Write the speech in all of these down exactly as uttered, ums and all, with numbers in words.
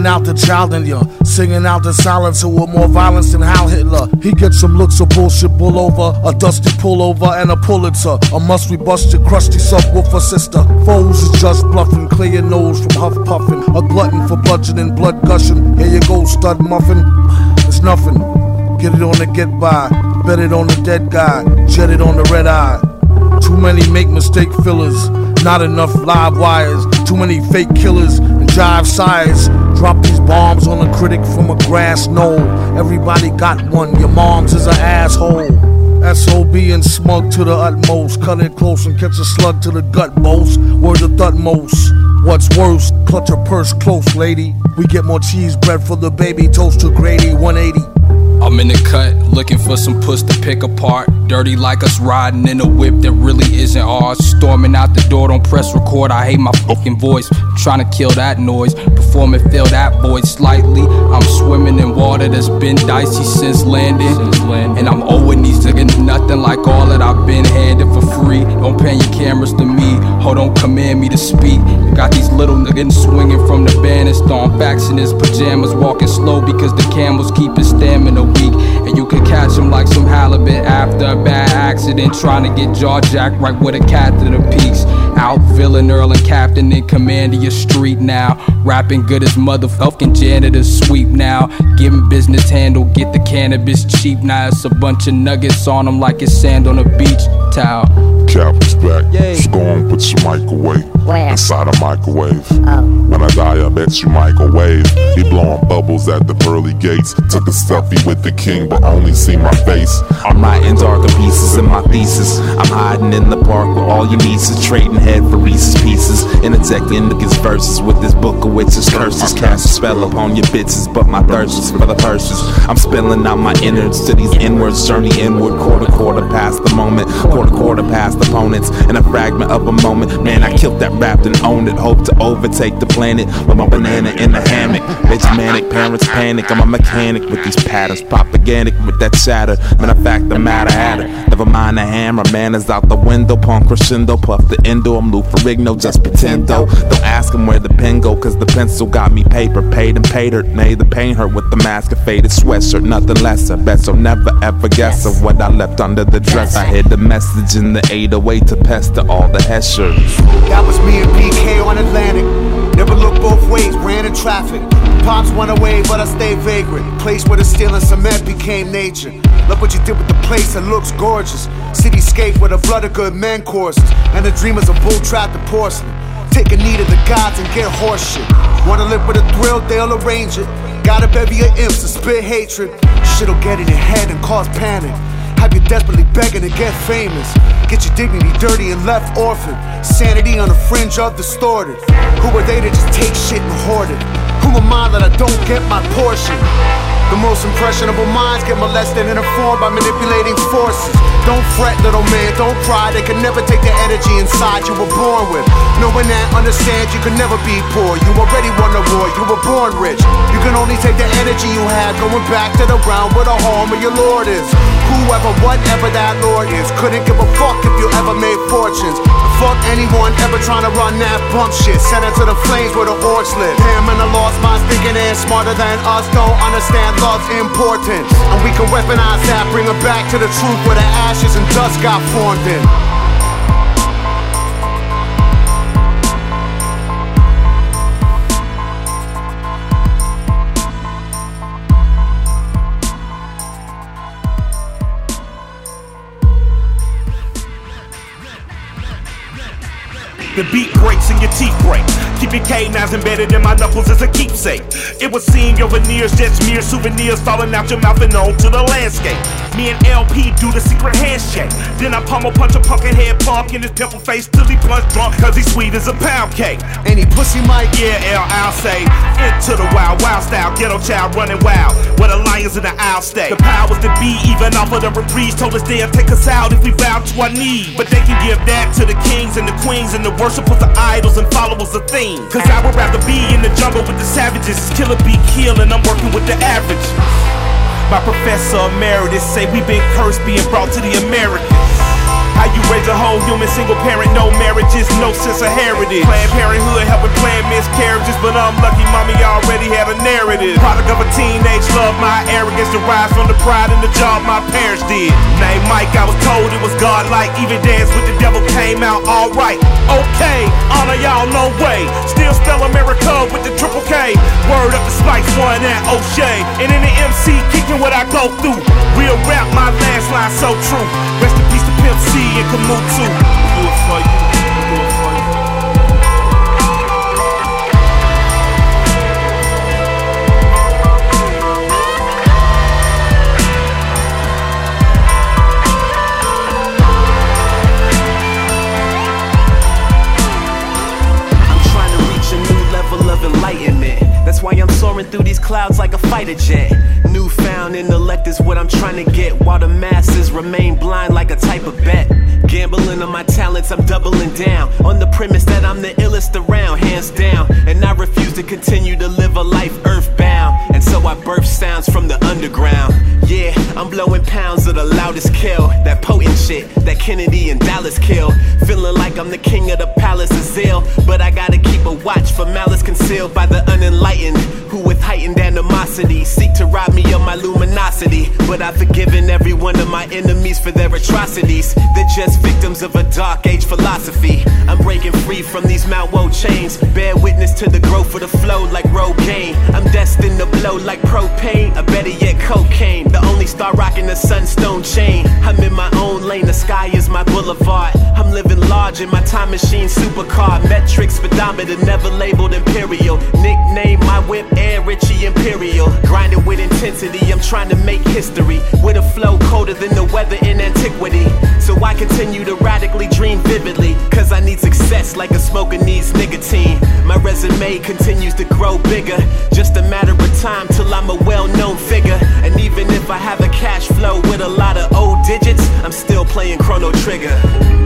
bringing out the child in ya, singing out the silencer with more violence than Hal Hitler. He gets some looks of bullshit bull over, a dusty pullover and a Pulitzer. A must we bust your crusty subwoofer sister. Foes is just bluffing, clear your nose from huff puffing. A glutton for bludgeoning, blood gushing. Here you go, stud muffin. It's nothing. Get it on the get by, bet it on the dead guy, jet it on the red eye. Too many make mistake fillers, not enough live wires. Too many fake killers and jive sires. Drop these bombs on a critic from a grass knoll. Everybody got one, your mom's is an asshole. S O B and smug to the utmost. Cut it close and catch a slug to the gut most. Word of utmost. What's worse, clutch her purse close, lady. We get more cheese bread for the baby, toast to Grady, one eighty. I'm in the cut, looking for some puss to pick apart. Dirty like us riding in a whip that really isn't ours. Storming out the door, don't press record, I hate my fucking voice. Trying to kill that noise, perform and fill that void slightly. I'm swimming in water that's been dicey since landing. And I'm owing these niggas nothing like all that I've been handed for free. Don't pan your cameras to me, ho, don't command me to speak. Got these little niggas swinging from the banister on facts in his pajamas, walking slow because the camels keep his stamina weak. And you can catch him like some halibut after a bad accident, trying to get jaw jacked right with a cat to the peaks. Out villain, Earl and captain in command of your street now. Rapping good as motherfucking janitor's sweep now. Giving business handle, get the cannabis cheap. Now it's a bunch of nuggets on them like it's sand on a beach towel. Cap is back, just go on, put your microwave Where? inside a microwave. Oh. When I die, I bet you microwave. He blowing bubbles at the pearly gates. Took a selfie with the king, but only see my face. I'm writing darker pieces in my thesis. I'm hiding in the park with all your nieces, trading head for Reese's Pieces. Interjecting niggas verses with this book of witches curses. Cast a spell upon your bitches, but my thirst is for the purses. I'm spilling out my innards to these inwards, journey inward. Quarter quarter past the moment, quarter quarter past opponents. In a fragment of a moment, man, I killed that rap and owned it. Hope to overtake the planet with my banana in the hammock. Bitch manic, parents panic. I'm a mechanic with these patterns, propagandic with that chatter. Matter of fact, the matter had it. Never mind the hammer, man is out the window. Punk crescendo, puff the endo. I'm Lou Ferrigno, just pretend though. Don't ask him where the pen go, cause the pencil got me paper. Paid and paid her, made the pain hurt with the mask of faded sweatshirt. Nothing lesser, best so never ever guess of what I left under the dress. I hid the message in the eight oh eight to pester all the Heshers. That was me and P K on Atlantic. Never looked both ways, ran in traffic. Pops went away, but I stayed vagrant. Place where the steel and cement became nature. Look what you did with the place, it looks gorgeous. Cityscape where the blood of good men courses. And the dreamers of bull trapped and porcelain. Take a knee to the gods and get horseshit. Wanna live with a thrill, they'll arrange it. Got a bevy of imps to spit hatred. Shit'll get in your head and cause panic. Have you desperately begging to get famous. Get your dignity dirty and left orphaned. Sanity on the fringe of distorted. Who are they to just take shit and hoard it? Who am I that I don't get my portion? The most impressionable minds get molested and informed by manipulating forces. Don't fret, little man, don't cry. They can never take the energy inside you were born with. Knowing that, understand you can never be poor. You already won the war, you were born rich. You can only take the energy you have going back to the ground where the home of your lord is. Whoever, whatever that lord is, couldn't give a fuck if you ever made fortunes. Fuck anyone ever trying to run that bump shit. Send it to the flames where the orcs live. Him and the lost minds thinking they're smarter than us. Don't understand love's importance. And we can weaponize that, bring it back to the truth where the ashes and dust got formed in. The beat breaks and your teeth break. Keep your canines embedded in my knuckles as a keepsake. It would seem your veneers just mere souvenirs falling out your mouth and onto the landscape. Me and L P do the secret handshake. Then I pummel punch a pumpkin head punk in his pimple face till he punch drunk cause he's sweet as a pound cake. Any pussy mic? Yeah, L, I'll say. Into the wild, wild style, ghetto child running wild. Where the lions in the aisle stay. The powers that be, even off of the reprise, told us they'll take us out if we bow to our knees. But they can give that to the kings and the queens and the worshipers of idols and followers of things. Cause I would rather be in the jungle with the savages. Killer be kill and I'm working with the average. My professor emeritus say we been cursed being brought to the Americans. How you raise a whole human single parent, no marriages, no sense of heritage. Planned Parenthood helping plan miscarriages, but I'm lucky mommy already had a of a teenage love. My arrogance derives from the pride and the job my parents did. Name Mike, I was told it was God-like. Even dance with the devil came out alright. Okay, honor y'all, no way. Still spell America with the triple K. Word up to Spice One and O'Shea. And in the M C, kicking what I go through. Real rap, my last line so true. Rest in peace to Pimp C and Kamut too. Do it for you, do it for you. Of enlightenment. That's why I'm soaring through these clouds like a fighter jet. Newfound intellect is what I'm trying to get, while the masses remain blind like a type of bet. Gambling on my talents, I'm doubling down on the premise that I'm the illest around, hands down. And I refuse to continue to live a life earthbound, and so I birth sounds from the underground. Yeah, I'm blowing pounds of the loudest kill, that potent shit that Kennedy and Dallas kill. Feeling like I'm the king of the palace of zeal, but I gotta keep a watch for malice concealed by the unenlightened, who with heightened animosity seek to rob me of my luminosity. But I've forgiven every one of my enemies for their atrocities. They're just victims of a dark age philosophy. I'm breaking free from these Mount Woe chains, bear witness to the growth of the flow like Rogaine. I'm destined to blow like propane, or better yet cocaine. The only star rocking the sunstone chain. I'm in my own lane, the sky is my boulevard. I'm living large in my time machine supercar. Metric speedometer never labeled imperial. Nickname my whip Air Richie Imperial. Grinding with intensity, I'm trying to make history with a flow colder than the weather in antiquity. So I continue to radically dream vividly, cause I need success like a smoker needs nicotine. My resume continues to grow bigger, just a matter of time till I'm a well-known figure. And even if I have a cash flow with a lot of old digits, I'm still playing Chrono Trigger.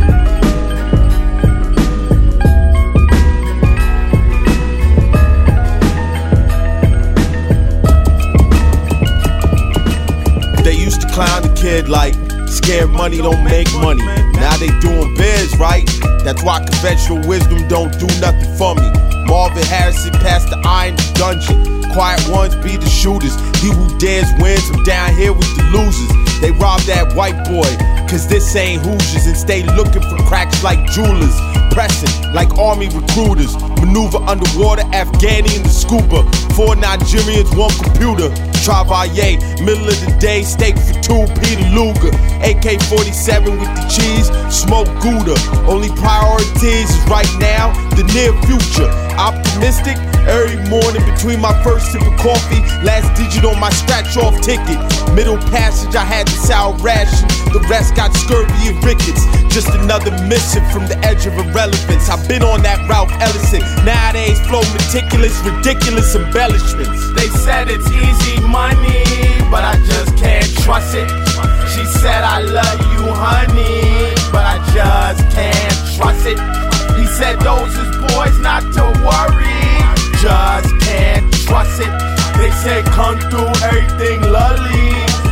They used to clown the kid like scared money don't make money. Now they doing biz, right? That's why conventional wisdom don't do nothing for me. Marvin Harrison passed the iron dungeon. Quiet ones be the shooters. He who dares wins. I'm down here with the losers. They rob that white boy, cause this ain't Hoosiers, and stay looking for cracks like jewelers. Pressing like army recruiters. Maneuver underwater, Afghani in the scuba. Four Nigerians, one computer. Travailler, middle of the day, steak for two, Peter Luger. A K forty-seven with the cheese, smoke Gouda. Only priorities is right now, the near future. Optimistic, every morning between my first sip of coffee, last digit on my scratch-off ticket. Middle passage, I had the sour ration. The rest got scurvy and rickets. Just another mission from the edge of irrelevance. I've been on that Ralph Ellison. Nowadays, flow meticulous, ridiculous embellishments. They said it's easy money, but I just can't trust it. She said I love you, honey, but I just can't trust it. He said those is boys not to worry, just can't trust it. They said come through everything lovely,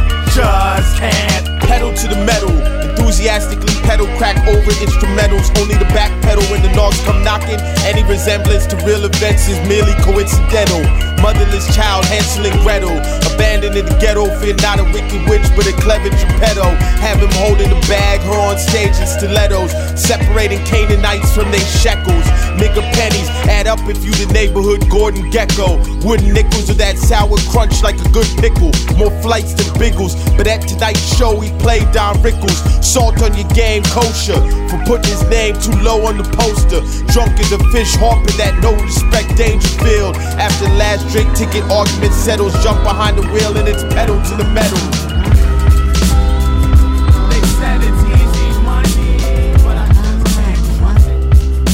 just can't. Pedal to the metal, enthusiastically pedal, crack over instrumentals. Only the back pedal when the knocks come knocking. Any resemblance to real events is merely coincidental. Motherless child, Hansel and Gretel, abandoned in the ghetto, fear not a wicked witch but a clever Geppetto. Have him holding the bag, her on stage in stilettos, separating Canaanites from their shekels. Nigga pennies, add up if you the neighborhood Gordon Gecko. Wooden nickels of that sour crunch like a good pickle. More flights than Biggles, but at tonight's show he played Don Rickles. Salt on your game, kosher, for putting his name too low on the poster. Drunk as a fish harping that no respect Dangerfield. After the last drink ticket argument settles, jump behind the wheel and it's pedal to the metal. They said it's easy money, but I just can't trust it.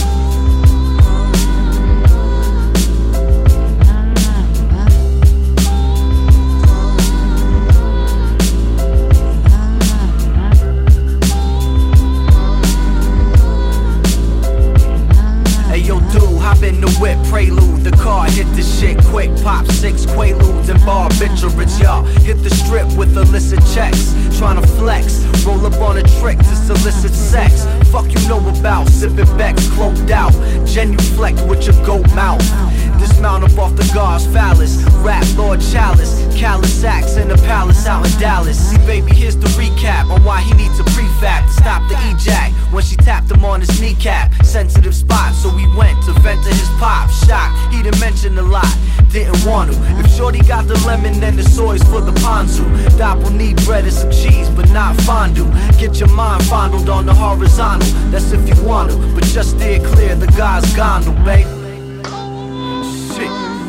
Hey yo dude, hop in the whip, prelude, the car, hit the shit quick, pop six quaaludes and barbiturates, y'all. Hit the strip with illicit checks, tryna flex, roll up on a trick to solicit sex. Fuck you know about, sipping Becks, cloaked out, genuflect with your goat mouth. This just mount up off the God's phallus. Rap Lord Chalice, callous sacks in the palace out in Dallas. See baby, here's the recap on why he needs a prefab to stop the ejac when she tapped him on his kneecap. Sensitive spot, so we went to vent to his pop. Shock, he didn't mention a lot, didn't want to. If shorty got the lemon, then the soy's for the ponzu. Doppel need bread and some cheese, but not fondue. Get your mind fondled on the horizontal, that's if you want to, but just steer clear the God's gondole, babe. Shit.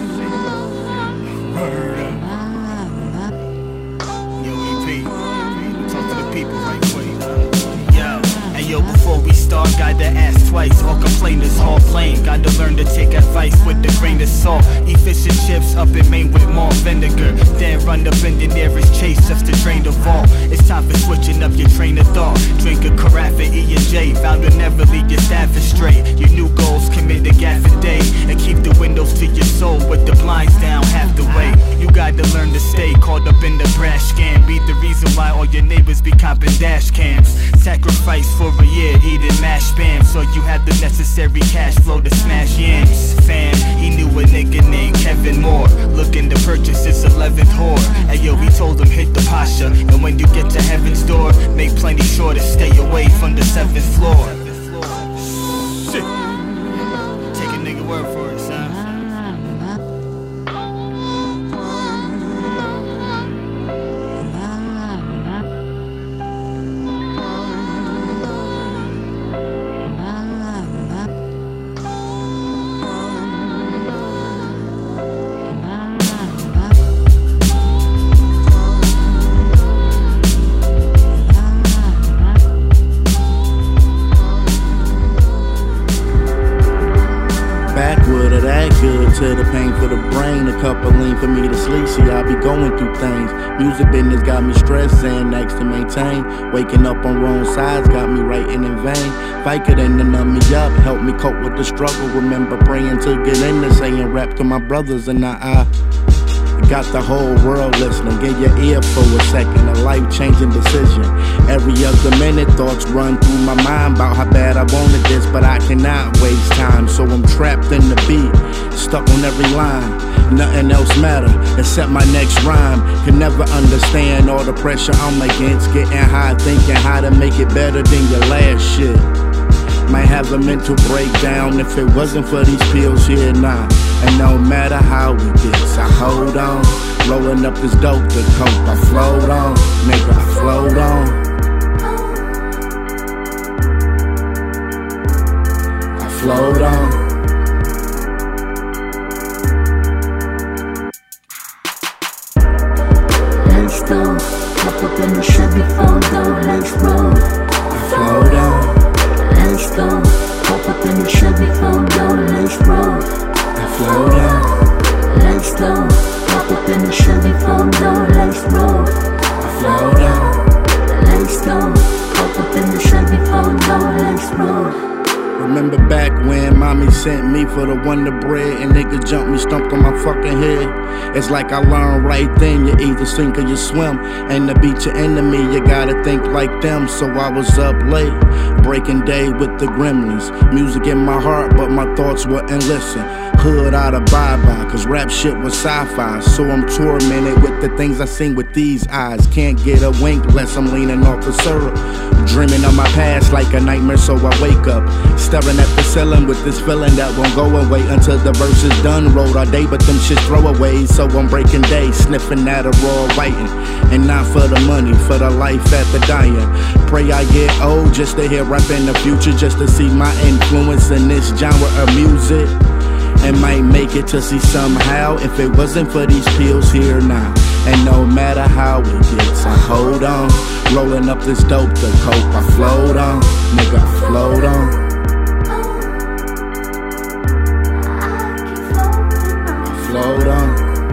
Yo, E P, talk to the people right quick. Yo, and yo, before we start, gotta ask twice. All complainers, all plain. Gotta learn to take advice with the grain of salt. Eat fish and chips up in Maine with more vinegar. Then run up in the nearest chase just to drain the vault. It's time for switching up your train of thought. Drink a carafe, E and J. Vow to never leave your staff astray. Your new goals, commit a gaffe a day. And keep the windows to your soul with the blinds down half the way. You gotta learn to stay caught up in the brash scam. Be the reason why all your neighbors be copping dash cams. Sacrifice for a year, eating mash spam, so you have the necessary cash flow to smash yams. Fam, he knew a nigga named Kevin Moore, looking to purchase his eleventh whore. And yo, he told him hit the Pasha, and when you get to heaven's door, make plenty sure to stay away from the seventh floor. Shit. Take a nigga word for it, son. To the pain for the brain, a couple lean for me to sleep. See, I be going through things. Music business got me stressed and next to maintain. Waking up on wrong sides got me writing in vain. Fight could end and numb me up, help me cope with the struggle. Remember praying to get in there, saying rap to my brothers, and I, I got the whole world listening. Get your ear for a second, a life-changing decision. Every other minute, thoughts run through my mind about how bad I wanted this, but I cannot waste time. So I'm trapped in the beat, stuck on every line. Nothing else matter except my next rhyme. Can never understand all the pressure I'm against. Getting high, thinking how to make it better than your last shit. Might have a mental breakdown if it wasn't for these pills here now. And no matter how it gets, I hold on. Rolling up this dope to cope, I float on. Nigga, I float on. I float on. Let's go. Hop up in the Chevy photo, let's roll. I float on. Let's go. Hop up in the Chevy photo, let's roll. I float on. Let's go. Hop up in the Chevy photo, let's roll. I float on. Let's go. Hop up in the Chevy photo, let's roll. Remember back when mommy sent me for the Wonder Bread and nigga jumped me, stumped on my fucking head. It's like I learned right then, you either sink or you swim. And to beat your enemy, you gotta think like them. So I was up late, breaking day with the gremlins. Music in my heart, but my thoughts wouldn't listen. Hood out of bye-bye, cause rap shit was sci-fi. So I'm tormented with the things I seen with these eyes. Can't get a wink unless I'm leaning off the syrup. Dreaming of my past like a nightmare, so I wake up staring at the ceiling with this feeling that won't go away until the verse is done. Wrote all day, but them shit throwaways. So I'm breaking day, sniffing at a raw writing. And not for the money, for the life after dying. Pray I get old just to hear rap in the future, just to see my influence in this genre of music. And might make it to see somehow if it wasn't for these pills here now. And no matter how it gets, I hold on. Rolling up this dope to cope, I float on. Nigga, I float on. I float on.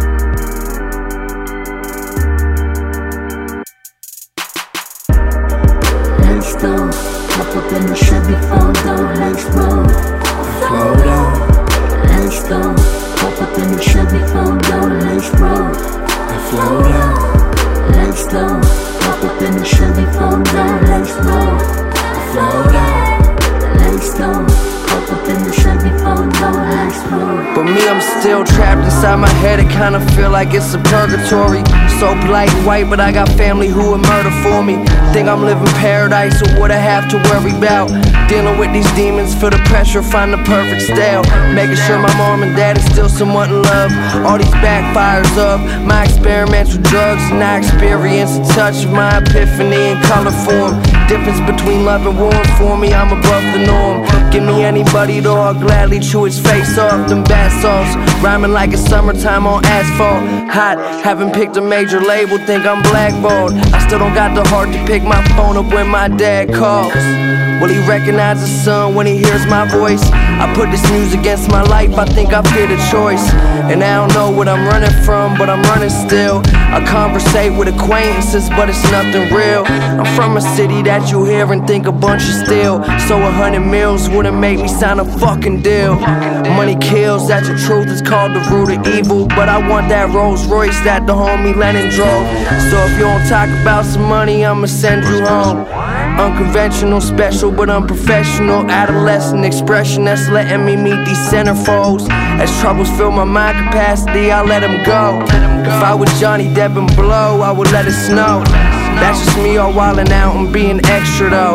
Let's go. Hop up in the Chevy photo, let's roll. I float on. Let's go. Hop up in the Chevy photo, let's roll. I float on. Let's go. Hop up in the Chevy photo, let's roll. I float on. Let's go. Hop up in the Chevy Fondo, let's roll. But me, I'm still trapped inside my head. It kinda feel like it's a purgatory. So polite and white, but I got family who would murder for me. Think I'm living paradise, so what I have to worry about? Dealing with these demons, feel the pressure, find the perfect style. Making sure my mom and dad is still somewhat in love. All these backfires of my experiments with drugs, and I experience a touch of my epiphany in color form. Difference between love and war for me, I'm above the norm. Give me anybody though, I'll gladly chew his face off. Them bath salts, rhyming like it's summertime on asphalt. Hot, haven't picked a major label, think I'm blackballed. I still don't got the heart to pick my phone up when my dad calls. Will he recognize the son when he hears my voice? I put this music against my life, I think I've hit a choice. And I don't know what I'm running from, but I'm running still. I conversate with acquaintances, but it's nothing real. I'm from a city that you hear and think a bunch of steel. So a hundred mils wouldn't make me sign a fucking deal. Money kills, that's the truth, it's called the root of evil. But I want that Rolls Royce that the homie Lennon drove. So if you don't talk about some money, I'ma send you home. Unconventional, special, but unprofessional. Adolescent expression that's letting me meet these centerfolds. As troubles fill my mind capacity, I let them go. If I was Johnny Depp and Blow, I would let it snow. That's just me all wildin' out and being extra though.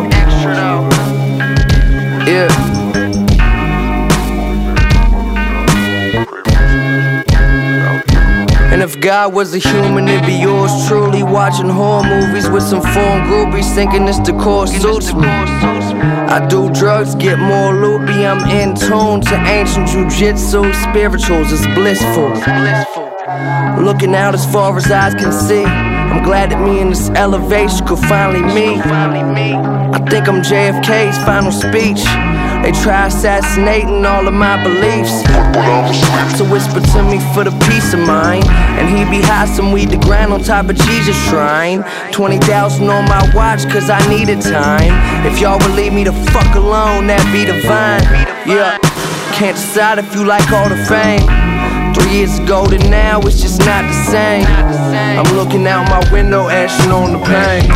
Yeah. And if God was a human, it'd be yours truly. Watching horror movies with some foreign groupies, thinking this decor suits me. I do drugs, get more loopy. I'm in tune to ancient jujitsu. Spirituals is blissful. Looking out as far as eyes can see. I'm glad that me in this elevation could finally meet. I think I'm J F K's final speech. They try assassinating all of my beliefs. So whisper to me for the peace of mind. And he be high some weed to grind on top of Jesus' shrine. Twenty thousand on my watch cause I needed time. If y'all would leave me the fuck alone, that'd be divine. Yeah, can't decide if you like all the fame. Three years ago to now, it's just not the same. I'm looking out my window, ashing on the pain.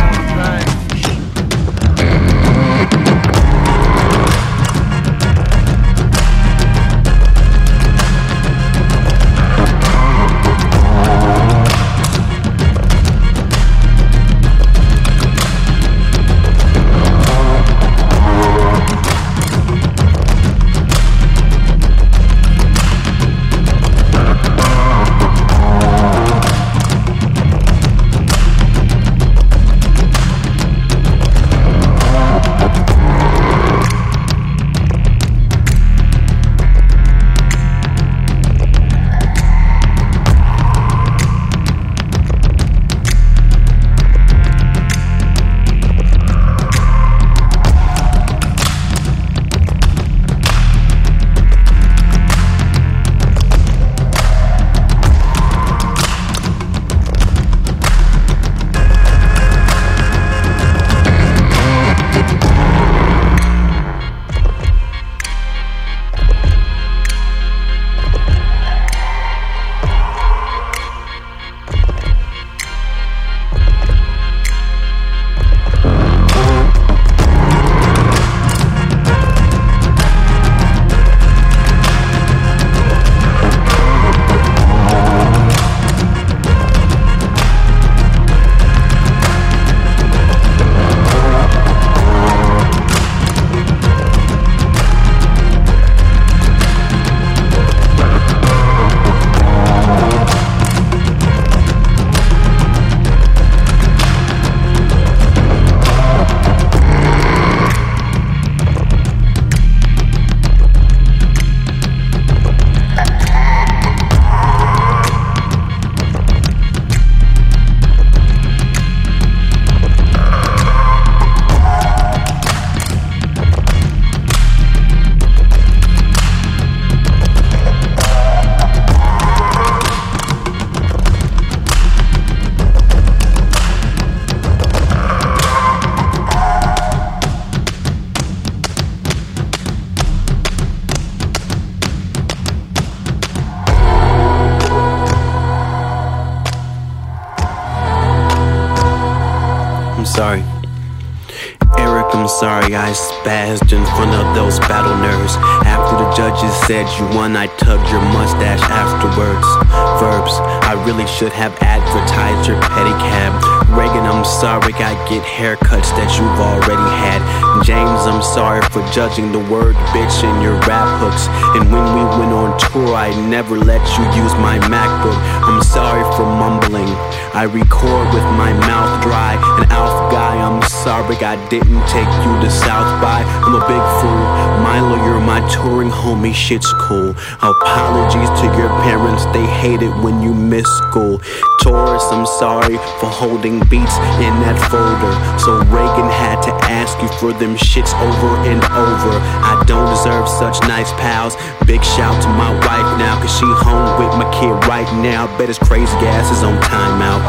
sorry. Eric, I'm sorry I spazzed in front of those battle nerves. After the judges said you won, I tugged your mustache afterwards. Verbs, I really should have advertised your pedicab. Reagan, I'm sorry I get haircuts that you've already had. James, I'm sorry for judging the word bitch in your rap hooks. And when we went on tour, I never let you use my MacBook. I'm sorry for mumbling, I record with my mouth dry. An Alf guy, I'm sorry I didn't take you to South by. I'm a big fool, my lawyer, my touring homie, shit's cool. Apologies to your parents, they hate it when you miss school. Taurus, I'm sorry for holding beats in that folder, so Reagan had to ask you for them shits over and over. I don't deserve such nice pals. Big shout to my wife now, cause she home with my kid right now. Bet his crazy ass is on timeout.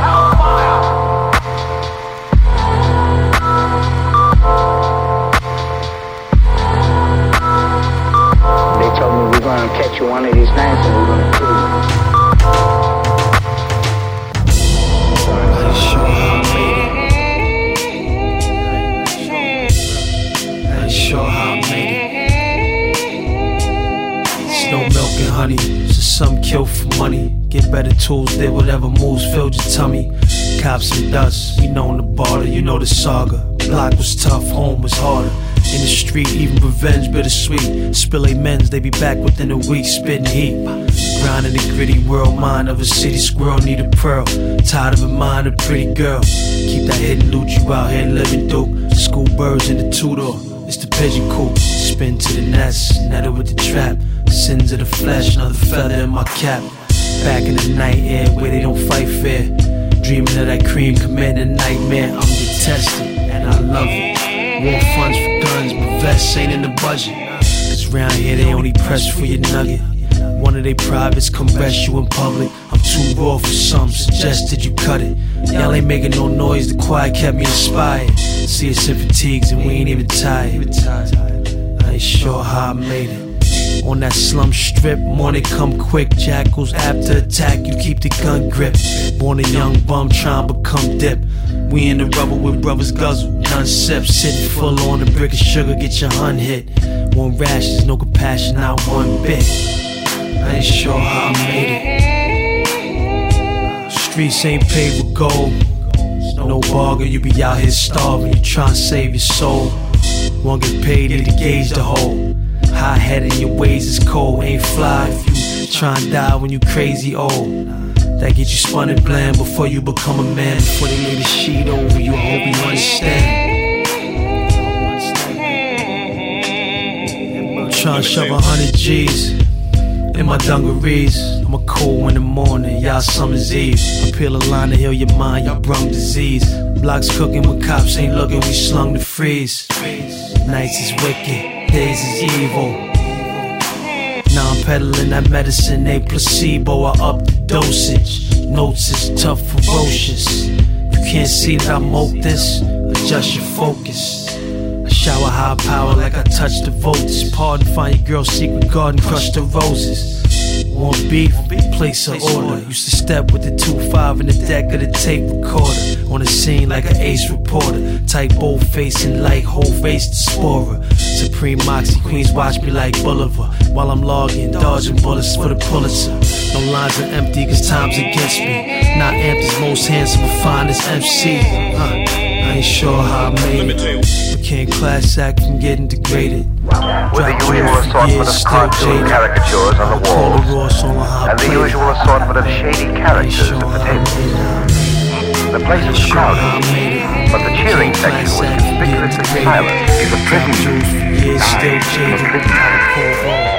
They told me we're gonna catch you one of these nights and we're gonna kill you. Sure how I made it. It's no milk and honey, it's just some kill for money. Get better tools, did whatever moves filled your tummy. Cops and dust, we know the border, you know the saga. Block was tough, home was harder. In the street, even revenge bittersweet. Spill amens, they be back within a week, spitting heat. Grinding the gritty world mind of a city squirrel, need a pearl. Tired of a mind, a pretty girl. Keep that hidden loot you out here living through. School birds in the two-door. It's the pigeon coop, spin to the nest, netted with the trap. Sins of the flesh, another feather in my cap. Back in the night air where they don't fight fair. Dreaming of that cream, committing a nightmare. I'm detested, and I love it. Want funds for guns, but vests ain't in the budget. Cause round here they only press for your nugget. One of they privates come rest you in public. I'm too raw for some, suggested you cut it. Y'all ain't making no noise, the quiet kept me inspired. See us in fatigues and we ain't even tired. I ain't sure how I made it. On that slum strip, morning come quick. Jackals after attack, you keep the gun grip. Born a young bum trying to become dip. We in the rubber with brothers guzzle, none sip. Sitting full on a brick of sugar, get your hun hit. One rash, there's no compassion, not one bit. I ain't sure how I made it. Streets ain't paved with gold. No bargain, you be out here starving. You tryna save your soul. Won't get paid to gauge the hole. High head in your ways is cold. Ain't fly if you tryna die when you crazy old. That get you spun and bland before you become a man. Before they lay the sheet over you, I hope you understand. I'm tryna shove a hundred G's in my dungarees. I'm a cold in the morning, y'all summer's eve. I peel a line to heal your mind, y'all brung disease. Blocks cooking when cops ain't looking, we slung the freeze. Nights is wicked, days is evil. Now I'm peddling that medicine, ain't placebo. I up the dosage, notes is tough, ferocious. You can't see that I mope this, adjust your focus. I shower high power like I touch the voltage. Pardon, find your girl's secret garden, crush the roses. Want beef, place an order. Used to step with the two five in the deck of the tape recorder. On the scene like an ace reporter. Type bold face and like whole face the sporer. Supreme Moxie Queens watch me like Boulevard. While I'm logging, dodging bullets for the Pulitzer. No lines are empty cause time's against me. Not amped as most handsome but finest M C. Huh. I ain't sure how I made it. We can't class act from getting degraded. With the usual assortment of cartoon caricatures on the walls, and the usual assortment of shady characters at the table. The place was crowded, but the cheering section was conspicuously silent. The tribute died.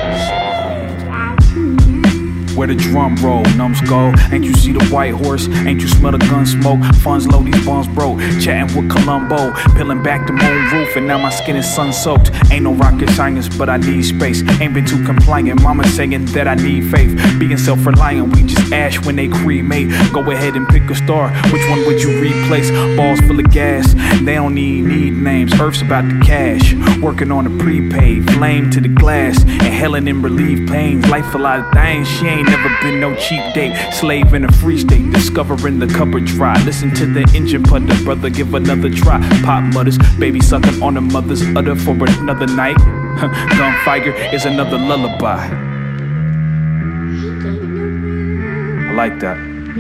Where the drum roll, numbs go. Ain't you see the white horse? Ain't you smell the gun smoke? Funds low, these bombs broke. Chatting with Columbo, peeling back the moon roof, and now my skin is sun soaked. Ain't no rocket science, but I need space. Ain't been too compliant. Mama saying that I need faith. Being self-reliant, we just ash when they cremate. Go ahead and pick a star. Which one would you replace? Balls full of gas. They don't need need names. Earth's about the cash. Working on a prepaid, flame to the glass, and Helen in relief pains. Life a lot of things she ain't never been no cheap date. Slave in a free state, discovering the cupboard dry. Listen to the engine putter, brother, give another try. Pop mutters, baby sucking on a mother's udder for another night. Gunfire is another lullaby. I like that.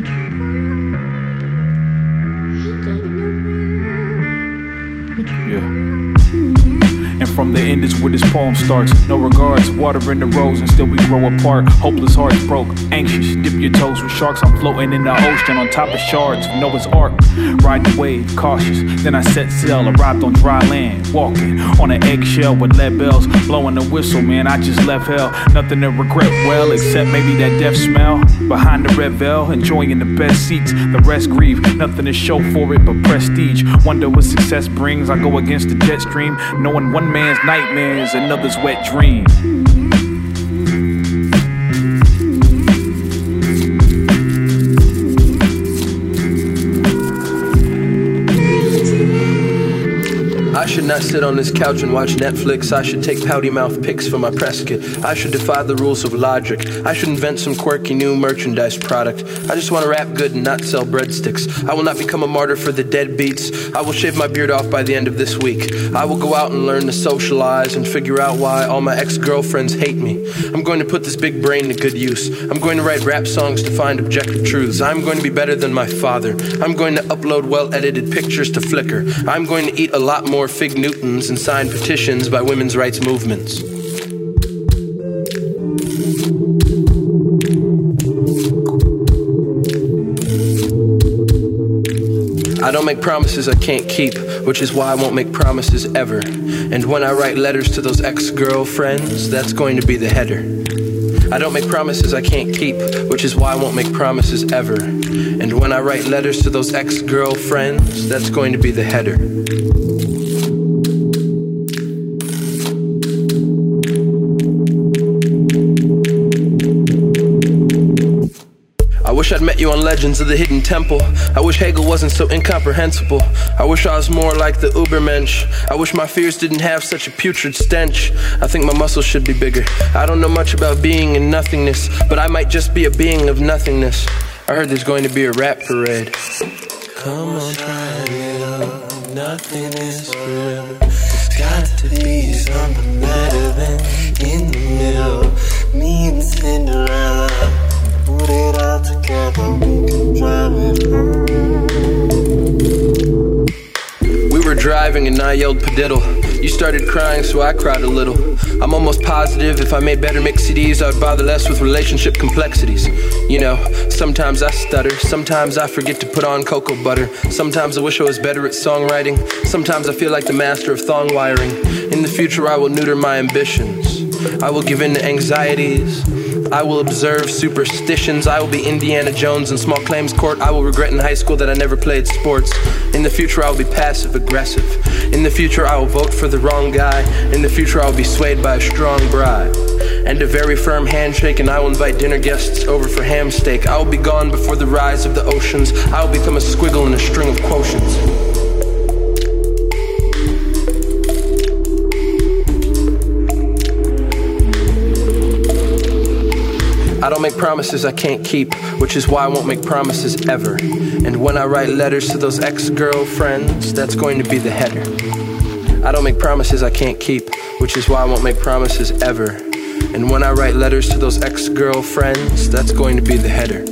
Yeah. And from the end is where this poem starts. No regards, water in the rose and still we grow apart. Hopeless hearts broke, anxious, dip your toes with sharks. I'm floating in the ocean on top of shards of Noah's Ark. Ride the wave, cautious, then I set sail. Arrived on dry land, walking on an eggshell with lead bells. Blowing the whistle, man, I just left hell. Nothing to regret, well, except maybe that death smell. Behind the red veil, enjoying the best seats. The rest grieve, nothing to show for it but prestige. Wonder what success brings. I go against the jet stream, knowing one man's nightmare is another's wet dream. I should not sit on this couch and watch Netflix. I should take pouty mouth pics for my press kit. I should defy the rules of logic. I should invent some quirky new merchandise product. I just want to rap good and not sell breadsticks. I will not become a martyr for the deadbeats. I will shave my beard off by the end of this week. I will go out and learn to socialize and figure out why all my ex-girlfriends hate me. I'm going to put this big brain to good use. I'm going to write rap songs to find objective truths. I'm going to be better than my father. I'm going to upload well-edited pictures to Flickr. I'm going to eat a lot more Fig Newtons and sign petitions by women's rights movements. I don't make promises I can't keep, which is why I won't make promises ever. And when I write letters to those ex-girlfriends, that's going to be the header. I don't make promises I can't keep, which is why I won't make promises ever. And when I write letters to those ex-girlfriends, that's going to be the header. I wish I'd met you on Legends of the Hidden Temple. I wish Hegel wasn't so incomprehensible. I wish I was more like the Ubermensch. I wish my fears didn't have such a putrid stench. I think my muscles should be bigger. I don't know much about being in nothingness, but I might just be a being of nothingness. I heard there's going to be a rap parade. Come on, try it out. Nothing is forever. It's got to be something better than in the middle. Me and Cinderella. Put it all together, we can drive it home. We were driving and I yelled padiddle. You started crying, so I cried a little. I'm almost positive if I made better mix C Ds, I'd bother less with relationship complexities. You know, sometimes I stutter, sometimes I forget to put on cocoa butter. Sometimes I wish I was better at songwriting. Sometimes I feel like the master of thong wiring. In the future I will neuter my ambitions. I will give in to anxieties. I will observe superstitions. I will be Indiana Jones in small claims court. I will regret in high school that I never played sports. In the future I will be passive aggressive. In the future I will vote for the wrong guy. In the future I will be swayed by a strong bribe and a very firm handshake, and I will invite dinner guests over for ham steak. I will be gone before the rise of the oceans. I will become a squiggle in a string of quotients. I don't make promises I can't keep, which is why I won't make promises ever. And when I write letters to those ex-girlfriends, that's going to be the header. I don't make promises I can't keep, which is why I won't make promises ever. And when I write letters to those ex-girlfriends, that's going to be the header.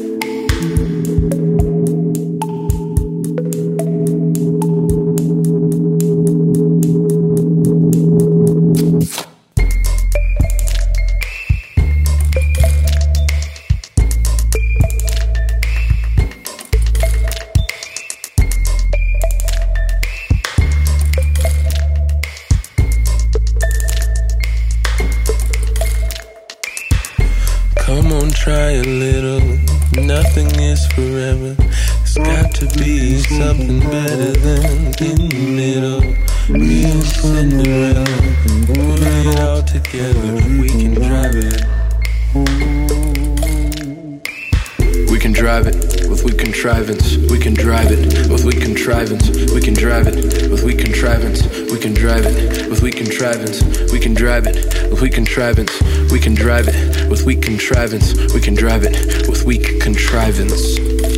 Come on, try a little. Nothing is forever. It's got to be something better than in the middle. Real Cinderella. Put it all together. We can drive it. We can drive it with weak contrivance. We can drive it with weak contrivance. We can drive it with weak contrivance. We can drive it with weak contrivance. We can drive it with weak contrivance. We can drive it with weak contrivance. We can drive it with weak contrivance.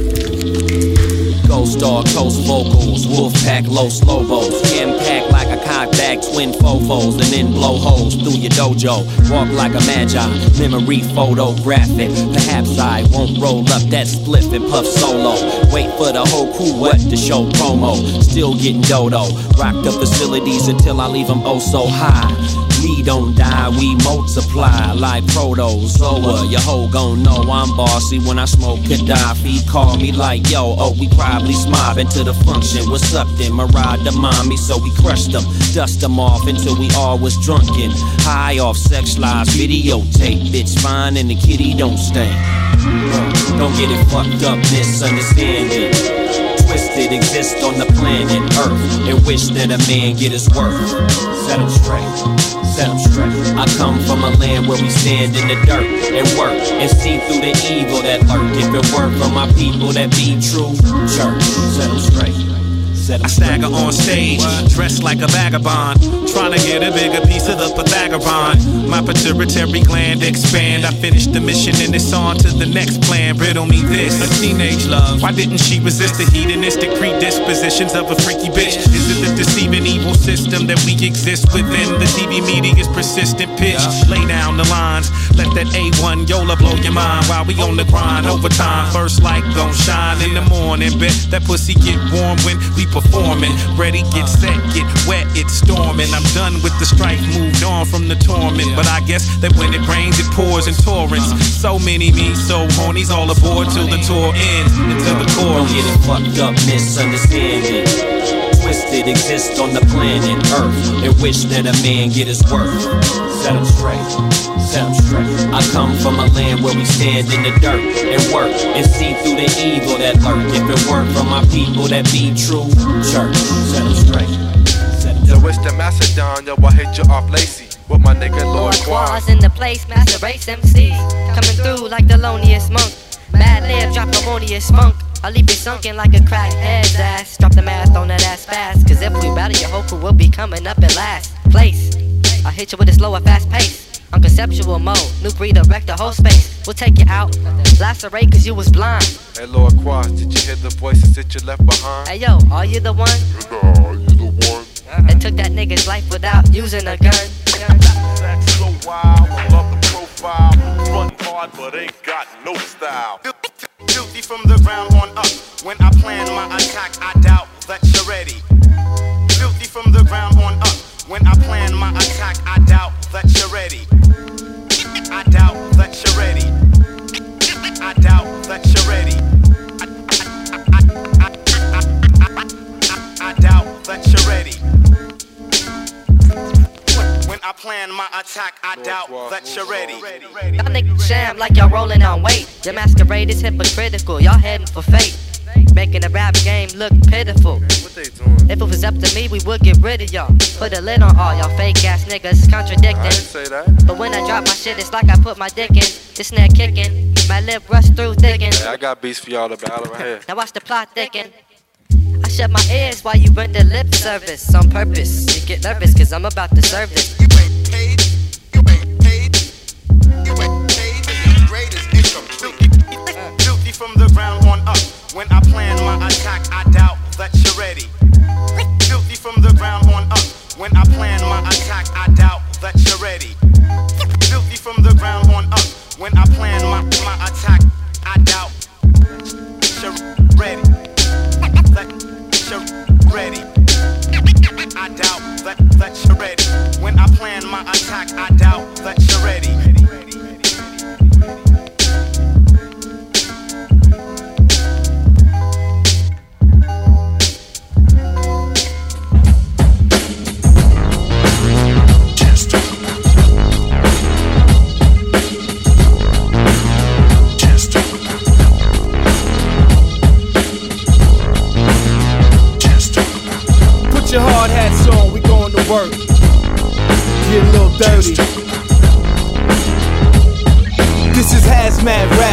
Ghost Dog, Coast Vocals, Wolfpack, Los Lobos. Impact like a cockback, twin fofos, and then blow holes through your dojo. Walk like a magi, memory photographic. Perhaps I won't roll up that spliff and puff solo. Wait for the whole crew, what to show promo. Still getting dodo. Rock the facilities until I leave them oh so high. We don't die, we multiply like protozoa. Your hoe gon' know I'm bossy when I smoke Gaddafi. Call me like yo, oh we probably smobbing to the function. What's up then, Marad the mommy? So we crushed them, dust them off until we all was drunken. High off sex lies, videotape. Bitch fine and the kitty don't stink. uh, Don't get it fucked up, misunderstand it. Twisted exist on the planet Earth and wish that a man get his worth. Set him straight. Set 'em straight. I come from a land where we stand in the dirt and work and see through the evil that lurk. If it weren't for my people that be true, church. Set 'em straight. I stagger on stage, dressed like a vagabond, trying to get a bigger piece of the Pythagoron. My pituitary gland expand. I finished the mission and it's on to the next plan. Riddle me this, a teenage love. Why didn't she resist the hedonistic predispositions of a freaky bitch? Is it the deceiving evil system that we exist within? The T V media's persistent pitch. Lay down the lines, let that A one Yola blow your mind while we on the grind. Overtime, first light gon' shine in the morning. Bet that pussy get warm when we performing. Ready, get set, get wet, it's storming. I'm done with the strife, moved on from the torment. But I guess that when it rains, it pours in torrents. So many me, so horny's all aboard till the tour ends. Until the chorus. Don't get it fucked up, misunderstand it. Twisted exist on the planet Earth and wish that a man get his worth. Set 'em straight. Set 'em straight. I come from a land where we stand in the dirt and work and see through the evil that lurk. If it weren't for my people that be true, church. Set 'em straight. Yo, it's the Macedon, yo, I hit you off lacy with my nigga Lord Quaz. In the place, Master Race M Cs coming through like the loneliest monk. Mad lib, drop harmonious funk. I'll leave it sunken like a crackhead's ass. Drop the math on that ass fast, cause if we battle, your whole crew will be coming up in last place. I'll hit you with a slower, fast pace. On conceptual mode, new breed erect the whole space. We'll take you out, lacerate cause you was blind. Hey Lord Quaz, did you hear the voices that you left behind? Hey yo, are you the one? Yeah, are you the one? That took that nigga's life without using a gun. That's so wild, I love the profile. Run hard but ain't got no style. Guilty from the ground on up. When I plan my attack, I doubt that you're ready. Guilty from the ground on up. When I plan my attack, I doubt that you're ready. I doubt that you're ready. I doubt that you're ready. I, I, I, I, I, I, I doubt that you're ready. When I plan my attack, I doubt that you're ready. Y'all niggas sham like y'all rolling on weight. Your masquerade is hypocritical, y'all heading for fate. Making the rap game look pitiful. What they doing? If it was up to me, we would get rid of y'all. Put a lid on all y'all fake ass niggas contradicting. I didn't say that. But when I drop my shit, it's like I put my dick in. This snare kicking, my lip rush through thicken. Hey, I got beats for y'all to battle right here. Now watch the plot thicken. I shut my ears while you render lip service on purpose. You get nervous cause I'm about to serve this. You ain't paid, you ain't paid, you ain't paid to the greatest income. Guilty from the ground on up. When I plan my attack, I doubt that you're ready. Guilty from the ground on up. When I plan my attack, I doubt that you're ready. Guilty from the ground on up. When I plan my, my attack, I doubt you're ready. That you're ready. I doubt that, that you're ready. When I plan my attack, I doubt that you're ready. Your hard hats on, we going to work. Get a little dirty. This is hazmat rap. It's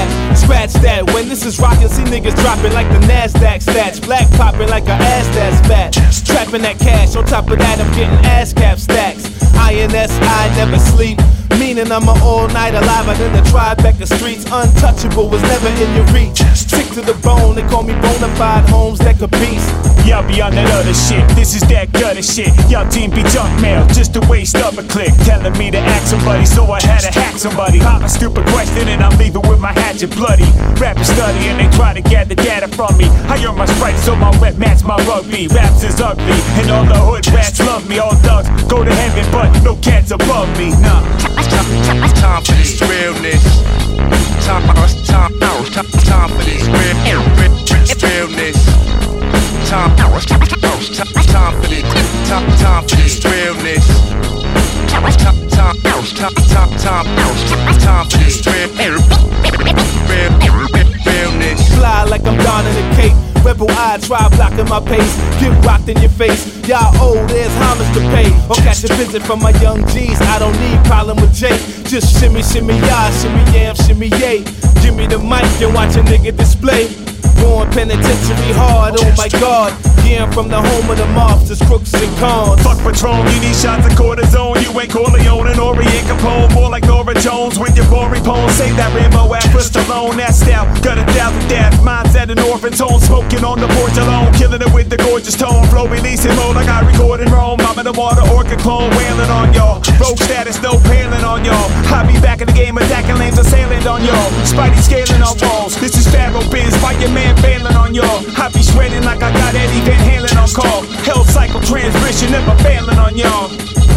scratch that. When this is rockin', see niggas dropping like the NASDAQ stats. Black popping like a ass that's fat. Trapping that cash, on top of that I'm getting ass cap stacks. I N S, I never sleep. Meaning I'm an all-nighter, live out in the Tribeca streets. Untouchable was never in your reach. Sick to the bone, they call me bonafide Holmes, that could beast. Y'all be on that other shit, this is that gutter shit. Y'all team be junk mail, just to waste up a click. Telling me to act somebody, so I had to hack somebody. Pop a stupid question and I'm leaving with my hatchet bloody. Rappers study and they try to gather data from me. I earn my stripes so my rep match my rugby. Raps is ugly, and all the hood rats love me. All thugs go to heaven, but no cats above me, nah. Time for this realness. Time, time, time, time for this real, real, realness. Time, time, time for this, time, time for this realness. Time, time, time, time, time, time for this real, real, realness. Fly like I'm donning a cape. Rebel eye, try blocking my pace. Get rocked in your face. Y'all old, there's homage to pay. Or catch a visit from my young G's. I don't need problem with Jake. Just shimmy, shimmy, y'all, shimmy, yam, shimmy, yay. Give me the mic and watch a nigga display. Going penitentiary hard, oh my god. Yeah, I'm from the home of the mobsters, crooks and cons. Fuck Patron, you need shots of cortisone. You ain't Corleone and Orient Capone. More like Nora Jones with your boring poems. Save that Rambo at Stallone. That style, got a thousand deaths. Mindset an orphan's home. Smoking on the porch alone. Killing it with the gorgeous tone. Flow releasing mode like I record in Rome. I'm in the water, orchid clone. Wailing on y'all. Rogue status, no paling on y'all. I be back in the game, attacking lanes, assailing on y'all. Spidey scaling on walls. This is Pharaoh Biz, fight your man bailing on y'all. I be shredding like I got Eddie Van Halen on call. Hell cycle transmission, never failing on y'all.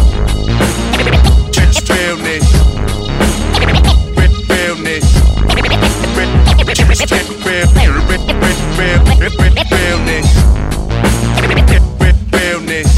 Realness. Realness. Realness. Realness.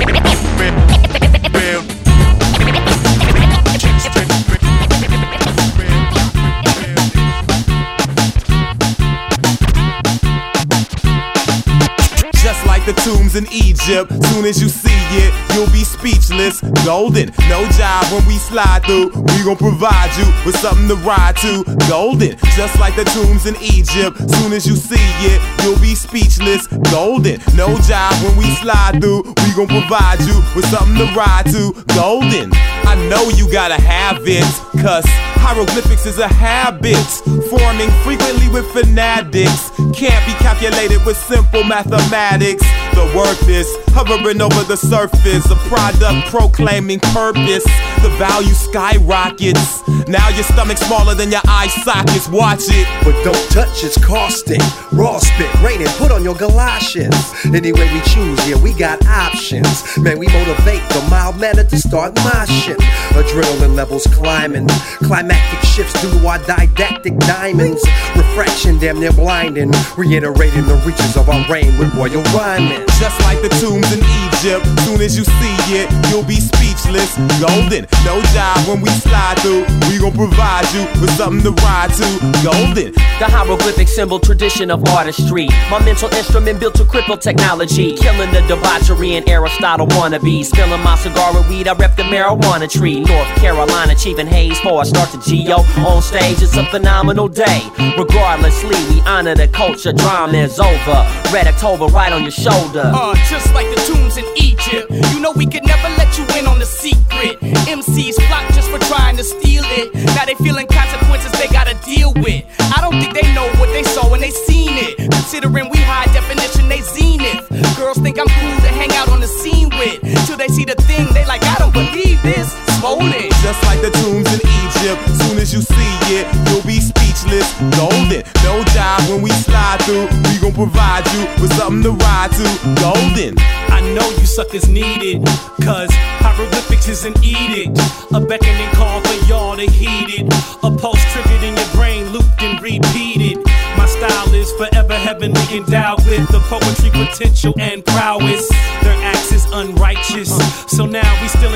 Just like the tombs in Egypt, soon as you see it, you'll be speechless. Golden, no job when we slide through. We gon' provide you with something to ride to. Golden, just like the tombs in Egypt, soon as you see it, you'll be speechless. Golden, no job when we slide through. We gon' provide you with something to ride to. Golden, I know you gotta have it, cause hieroglyphics is a habit, forming frequently with fanatics. Can't be calculated with simple mathematics. The worth is hovering over the surface, a product proclaiming purpose. The value skyrockets. Now your stomach's smaller than your eye sockets. Watch it. But don't touch, it's caustic. Raw spit, rain it, put on your galoshes. Any way we choose, yeah, we got options. Man, we motivate the mild manner to start my shit. Adrenaline levels climbing. Climactic shifts due to our didactic diamonds. Refraction damn near blinding. Reiterating the reaches of our reign with royal rhyming. Just like the tombs in Egypt, soon as you see it, you'll be speechless. Golden, no job when we slide through. We gon' provide you with something to ride to. Golden. The hieroglyphic symbol tradition of artistry. My mental instrument built to cripple technology. Killing the debauchery and Aristotle wannabes. Spilling my cigar with weed, I rep the marijuana tree. North Carolina, achieving haze for I start to G O. On stage, it's a phenomenal day. Regardlessly, we honor the culture. Drama is over. Red October right on your shoulder. Uh, just like the tombs in Egypt. You know we could never let you in on the secret. M Cs flock just for trying to steal it. Now they feeling consequences they gotta deal with. I don't think they know what they saw when they seen it. Considering we high definition, they zenith. Girls think I'm cool to hang out on the scene with. Till they see the thing, they like, I don't believe this. Swollen. Just like the tombs in Egypt, soon as you see it, you'll be speechless. Golden, no job when we slide through. We gon' provide you with something to ride to. Golden. I know you suckers need it, cause hieroglyphics is an edict. A beckoning call for y'all to heed it. A pulse triggered in your brain, looped and repeated. My style is forever heavenly endowed with the poetry, potential, and prowess. Their acts is unrighteous, so now we still in food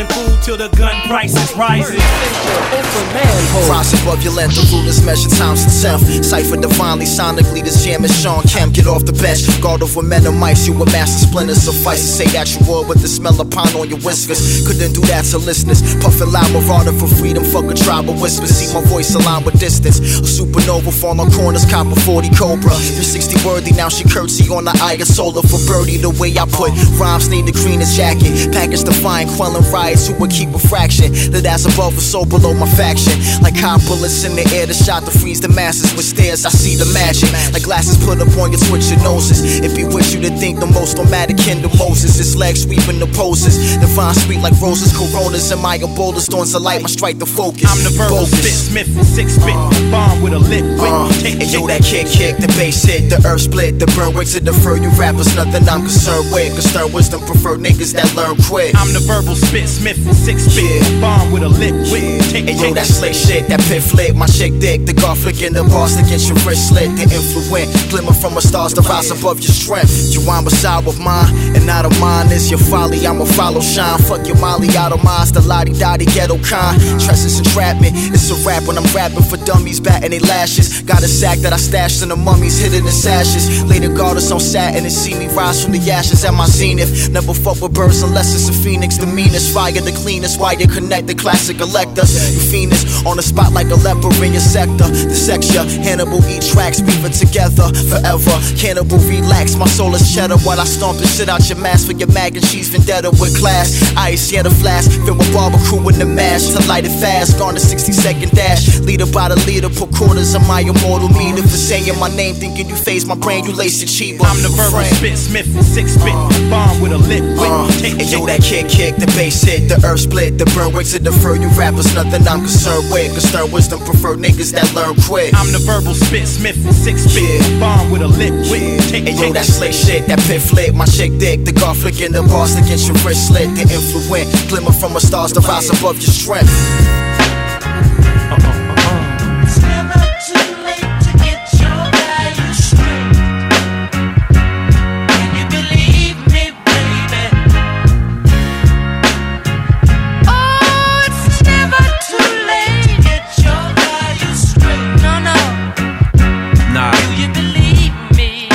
till the gun prices rises. Rise above your length, the rulers measure times to tenth. Cypher divinely, sonically, this jam is Sean Kemp. Get off the bench, guard over men and mice. You a master splinter, suffice to say that you were with the smell of pine on your whiskers. Couldn't do that to listeners. Puffin' loud marauder for freedom, fuck a tribe of whispers. See my voice aligned with distance. A supernova fall on corners, copper forty Cobra. three sixty worthy, now she curtsy on the Ayasola for birdie. The way I put rhymes need the greenest jacket. Package defiant, quelling riots who would keep a fraction. That ass above or so below my faction. Like hot bullets in the air, the shot to freeze the masses with stares. I see the magic, like glasses put up on your twitch your noses. It bewitch you to think the most nomadic kin to Moses. It's legs sweeping the poses. Divine sweet like roses, coronas, and my Ebola storms of light. My strike the focus. I'm the verbal spit smith, six spit bomb with a lit whip. Uh, and yo, that kick, kick, the bass hit, the earth split, the burn wicks to defer you rappers. Nothing I'm concerned with. Concerned wisdom prefer niggas that learn quick. I'm the verbal spit smith, six spit bomb with a lit whip. And yo, that slick shit, that pit flick, my chick dick, the guard flicking the bars to get your wrist slit. The influence, glimmer from a stars to rise above your strength. You want beside with mine, and out of mine is your folly. I'ma follow shine. Fuck your molly out of mine, the lottie dotty ghetto kind. Tresses entrapment, it's a rap when I'm rapping for dummies, batting they lashes. Got a sack that I stashed in the mummies, hidden in sashes. Later garters on satin and see me rise from the ashes at my zenith. Never fuck with birds unless it's a phoenix. The meanest, fire the cleanest, why you connect the classic elector. You fiendish on the spot like a leper in your sector. The section, Hannibal eat tracks, weave it together forever. Cannibal relax, my soul is cheddar while I stomp the shit out your mask for your mac and cheese vendetta with class. Ice, yeah, the flash, filled with barbecue in the mash. To light it fast, gone a sixty second dash. Leader by the leader, put quarters of my immortal meter. For saying my name, thinking you face my brain, you lace it cheaper. I'm the verbal spit smith, six spit bomb with a lit whip. Uh, and yo, that kick, kick, the bass hit, the earth split, the burn wicks to defer you rappers. Nothing I'm concerned with. Concerned wisdom prefer niggas that learn quick. I'm the verbal spit smith, six spit bomb with a lit whip. And yo, that slick shit, that pit flick, my chick dick, the guard flicking the bars to get your wrist slit. The influence, glimmer from a stars to rise above your strength. It's never too late to get your value straight. Can you believe me, baby? Oh, it's never too late to get your value straight. No, no. Nah. Do you believe me?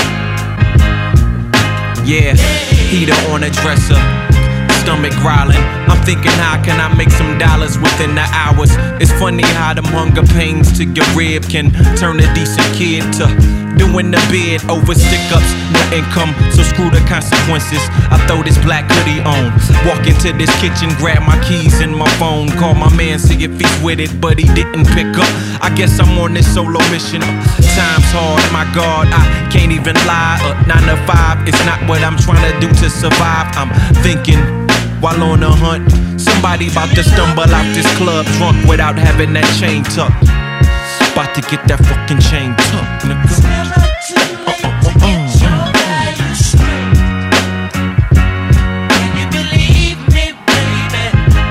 Yeah, heater on a dresser, stomach growling. I'm thinking, how can I make some dollars within the hours? It's funny how them hunger pains to your rib can turn a decent kid to doing the bid over stick-ups, no income, so screw the consequences. I throw this black hoodie on, walk into this kitchen, grab my keys and my phone, call my man, see if he's with it, but he didn't pick up. I guess I'm on this solo mission. Time's hard, my God, I can't even lie. Uh, nine to five, it's not what I'm trying to do to survive. I'm thinking while on a hunt, somebody about to stumble out this club drunk without having that chain tucked. About to get that fucking chain tucked, nigga. It's never too late to get your value straight. Can you believe me, baby?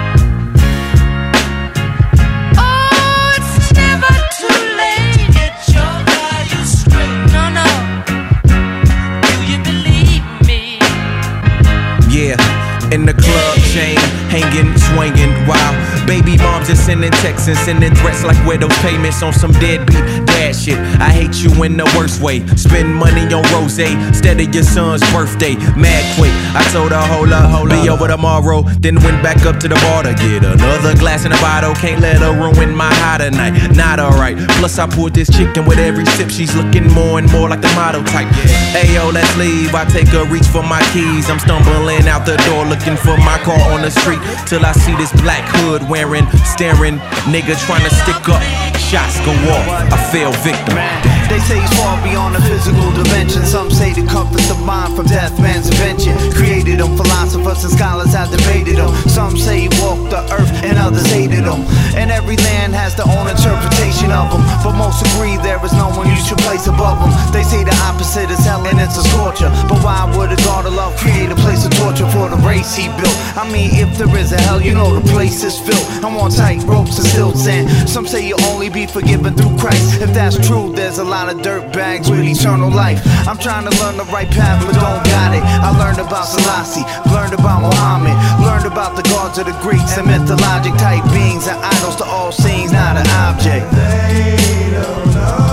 Oh, it's never too late to get your value straight. No, no. Do you believe me? Yeah. In the club, chain hanging, swinging, wow. Baby moms are sending texts and sending threats like widow payments on some deadbeat dad shit. I hate you in the worst way. Spend money on rose instead of your son's birthday. Mad quick, I told her, hold up, hold up, be over tomorrow. Then went back up to the bar to get another glass in a bottle. Can't let her ruin my high tonight, not alright. Plus I poured this chicken with every sip. She's looking more and more like the model type. Hey yo, let's leave. I take a reach for my keys. I'm stumbling out the door looking for my car on the street, till I see this black hood wearing, staring nigga trying to stick up. Shots go off, I fell victim. They say he's far beyond the physical dimension. Some say the compass of mind from death man's invention. Created him, philosophers and scholars have debated him. Some say he walked the earth and others hated him. And every land has their own interpretation of him, but most agree there is no one you should place above him. They say the opposite is hell and it's a torture, but why would a god of love create a place of torture for the race? place he built. I mean, if there is a hell, you know the place is filled. I'm on tight ropes and stilts, and some say you only be forgiven through Christ. If that's true, there's a lot of dirt bags with eternal life. I'm trying to learn the right path, but don't got it. I learned about Selassie, learned about Muhammad, learned about the gods of the Greeks and mythologic type beings and idols to all scenes, not an object. They don't know.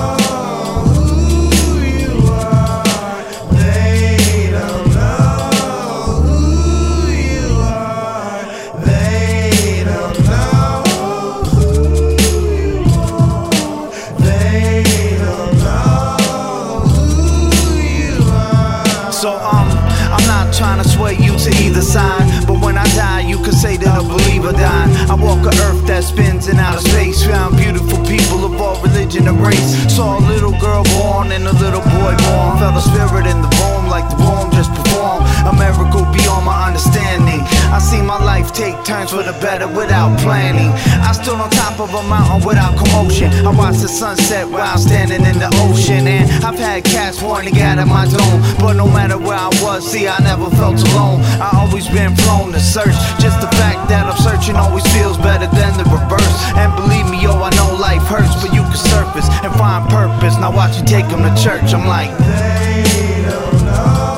Trying to sway you to either side, but when I die, you can say that a believer died. I walk an earth that spins in outer space, found beautiful people of all religion and race. Saw a little girl born and a little boy born, felt a spirit in the bone like the poem just performed. A miracle beyond my understanding. I see my life take turns for the better without planning. I stood on top of a mountain without commotion. I watched the sunset while standing in the ocean, and I've had cats wanting to get at my dome, but no matter where I was, see, I never felt alone. I always been prone to search. Just the fact that I'm searching always feels better than the reverse. And believe me, yo, I know life hurts, but you can surface and find purpose. Now watch you take them to church. I'm like, they don't know.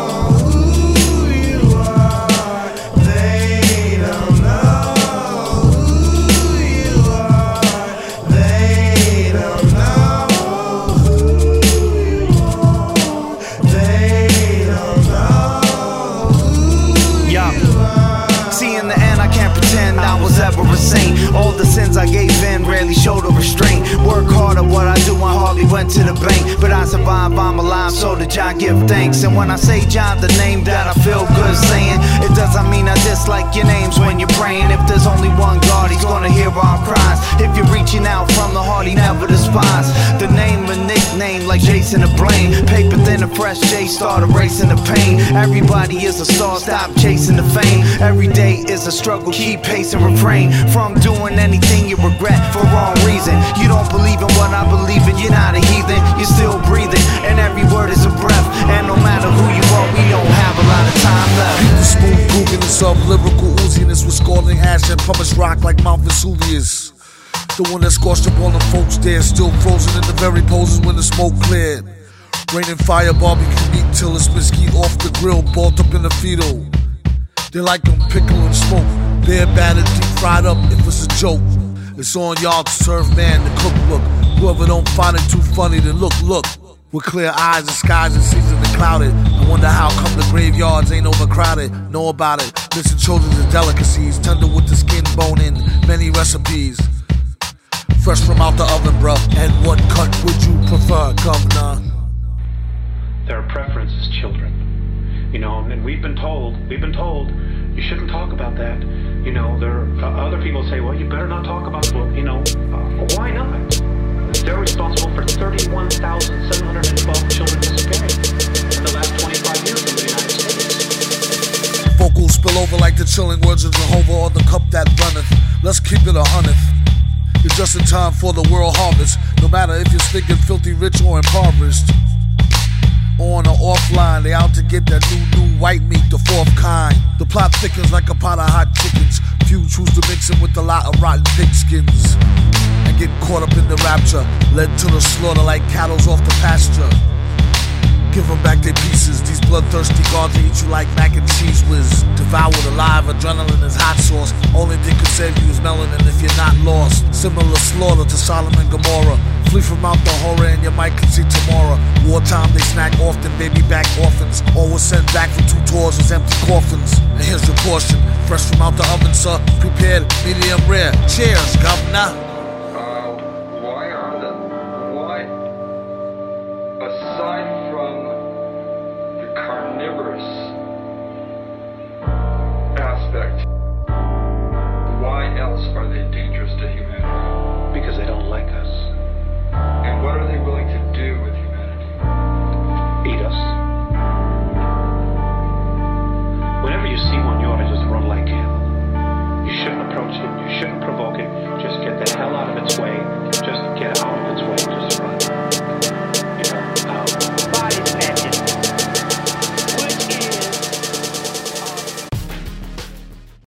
All the sins I gave in rarely showed a restraint. Work hard at what I do, I hardly went to the bank, but I survived, I'm alive, so did Jah give thanks. And when I say Jah, the name that I feel good saying, it doesn't mean I dislike your names when you're praying. If there's only one God, he's gonna hear our cries. If you're reaching out from the heart, he never despise. The name a nickname like Jason to blame. Paper thin and fresh J, start erasing the pain. Everybody is a star, stop chasing the fame. Every day is a struggle, keep pace and refrain from doing anything you regret for wrong reason. You don't believe in what I believe in, you're not a heathen, you're still breathing, and every word is a breath. And no matter who you are, we don't have a lot of time left. Beat the smooth grooving and some lyrical ooziness with scalding ash and pumice rock like Mount Vesuvius. The one that scorched up all the folks there, still frozen in the very poses when the smoke cleared. Raining fire, barbecue meat till it's mesquite off the grill, balled up in the fetal. They like them pickle and smoke, bare battered, deep fried up if it's a joke. It's on y'all to serve man the cookbook. Whoever don't find it too funny, then look, look. With clear eyes and skies and seasons and clouded. I wonder how come the graveyards ain't overcrowded. Know about it, missing children's delicacies. Tender with the skin bone in many recipes. Fresh from out the oven, bruh. And what cut would you prefer, governor? There are preferences, children. You know, and we've been told, we've been told, you shouldn't talk about that. You know, there are uh, other people say, well, you better not talk about it. Well, you know, uh, why not? They're responsible for thirty-one thousand seven hundred twelve children disappearing in the last twenty-five years in the United States. Vocals spill over like the chilling words of Jehovah or the cup that runneth. Let's keep it a hundredth. You're just in time for the world harvest, no matter if you're stinking filthy rich or impoverished. On or offline, they out to get that new, new white meat, the fourth kind. The plot thickens like a pot of hot chickens. Few choose to mix it with a lot of rotten pigskins and get caught up in the rapture, led to the slaughter like cattle's off the pasture. Give them back their pieces, these bloodthirsty guards eat you like mac and cheese whiz. Devoured alive, adrenaline is hot sauce. Only thing could save you is melanin if you're not lost. Similar slaughter to Sodom and Gomorrah. Flee from out the horror and you might can see tomorrow. Wartime they snack often, baby back orphans. Always sent back for two tours as empty coffins. And here's your portion, fresh from out the oven, sir. Prepared, medium rare. Cheers, governor. Why else are they dangerous to humanity?